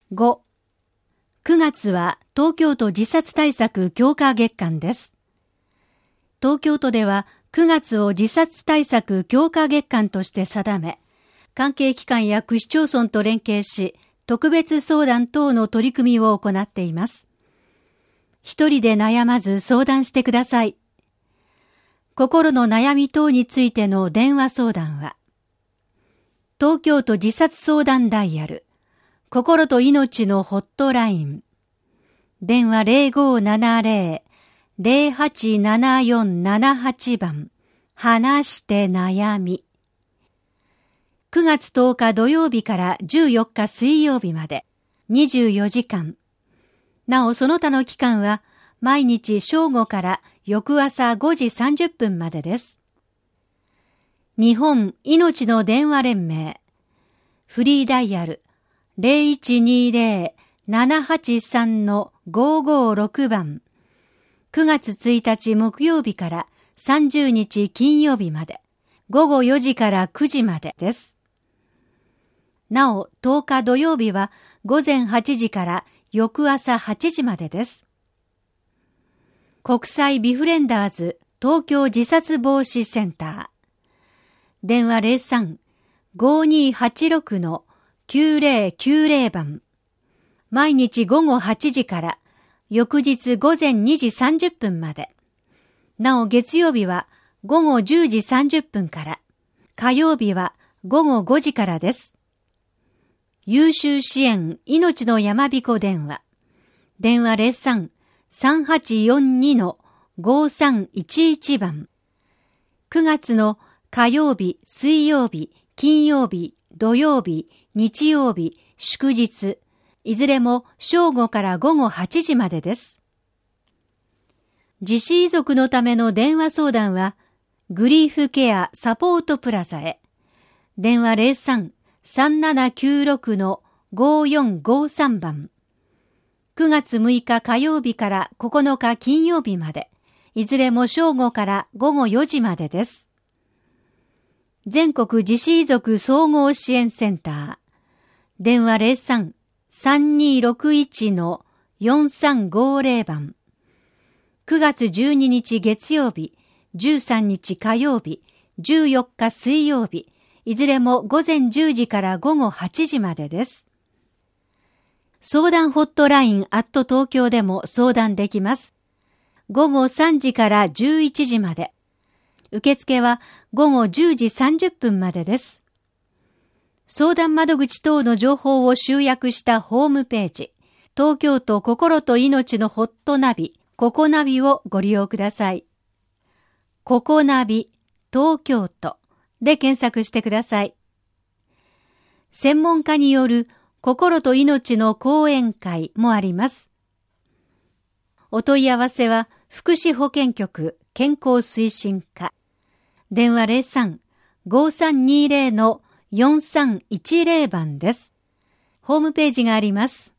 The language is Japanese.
5、9月は東京都自殺対策強化月間です。東京都では9月を自殺対策強化月間として定め、関係機関や区市町村と連携し、特別相談等の取り組みを行っています。一人で悩まず相談してください。心の悩み等についての電話相談は、東京都自殺相談ダイヤル、心と命のホットライン、電話 0570-087478 番、話して悩み。9月10日土曜日から14日水曜日まで24時間。なおその他の期間は毎日正午から翌朝5時30分までです。日本いのちの電話連盟フリーダイヤル 0120-783-556 番9月1日木曜日から30日金曜日まで午後4時から9時までです。なお10日土曜日は午前8時から翌朝8時までです。国際ビフレンダーズ東京自殺防止センター電話 03-5286-9090 番毎日午後8時から翌日午前2時30分まで。なお月曜日は午後10時30分から火曜日は午後5時からです。優秀支援命のやまびこ電話電話 03-3842-5311 番9月の火曜日、水曜日、金曜日、土曜日、日曜日、祝日いずれも正午から午後8時までです。自死遺族のための電話相談はグリーフケアサポートプラザへ電話 03-3796-5453 番9月6日火曜日から9日金曜日までいずれも正午から午後4時までです。全国自死遺族総合支援センター電話 03-3261-4350 番9月12日月曜日、13日火曜日、14日水曜日いずれも午前10時から午後8時までです。相談ホットライン東京でも相談できます。午後3時から11時まで。受付は午後10時30分までです。相談窓口等の情報を集約したホームページ、東京都心と命のホットナビ、ココナビをご利用ください。ココナビ、東京都で検索してください。専門家による心と命の講演会もあります。お問い合わせは福祉保健局健康推進課電話 03-5320-4310 番です。ホームページがあります。